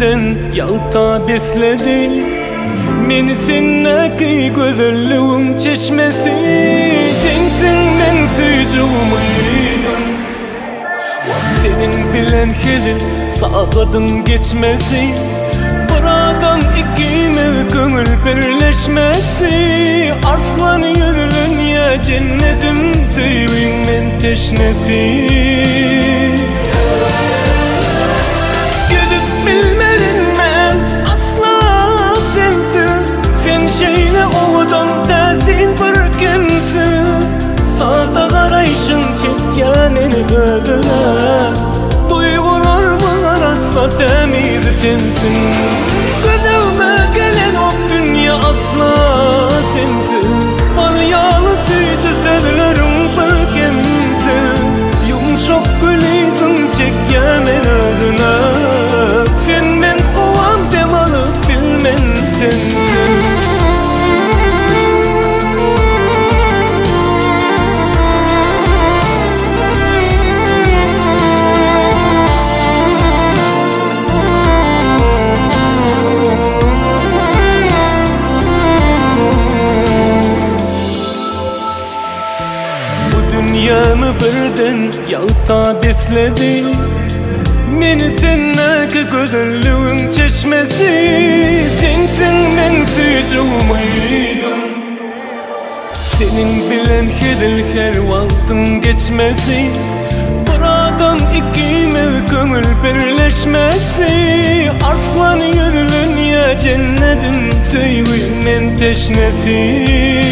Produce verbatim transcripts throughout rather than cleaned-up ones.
birden yağta besledi. Meni sendeki gözellüğün çeşmesi, sensin men suycuğumuyydun. Senin bilen hili sağladın geçmesi, buradan ikime gönül birleşmesi. Arslan yürülün ya cennetim, sevin men teşnesi. Gidip bilmedim ben asla sensin, sen şeyle oğudan tersin bir kimsin. Sağda karayışın çekken eni ödüne, duygularımın arasa temiz sensin. Gözüme gelen o dünya asla sensin. Balyalı sütü sevlerim bir kimsin. Yumuşak gülüsün çekken eni ödüne, sen ben kovan demalı bilmen sensin. Dünyamı birden yağta besledi. Meni sendeki gözellüğün çeşmesi, sensin men suycuğumuyydun. Senin bilen hidil her vaktin geçmesi, buradan ikime gönül birleşmesi. Arslan yürülün ya cennetin, sevin men teşnesi.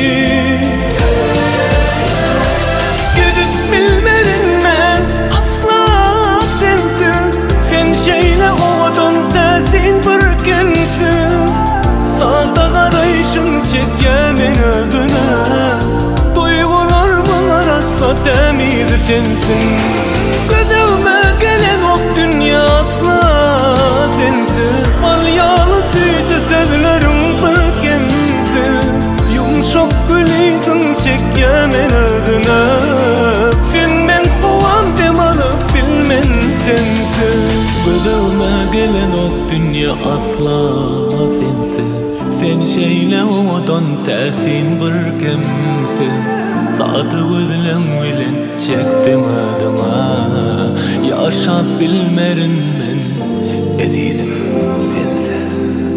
Bilmedim ben asla sensin, sen şeyle oğudan tersin bir kimsin. Sağda karayışın çekken beni öldüne, duygularımın arasa temiz sensin. Gözüme gelen o dünya asla sensin. Balyalı sütü sevlerim bir kimsin. Yumuşak gülüsün çekken beni öldüne, sen ben kovan demalı bilmen sensin. Gözüme gelen ok dünya asla sensin. Sen şeyle odan tersin bir kimsin. Sadı gözlem bilen çektim adıma, yaşap bilmerim ben, azizim sensin.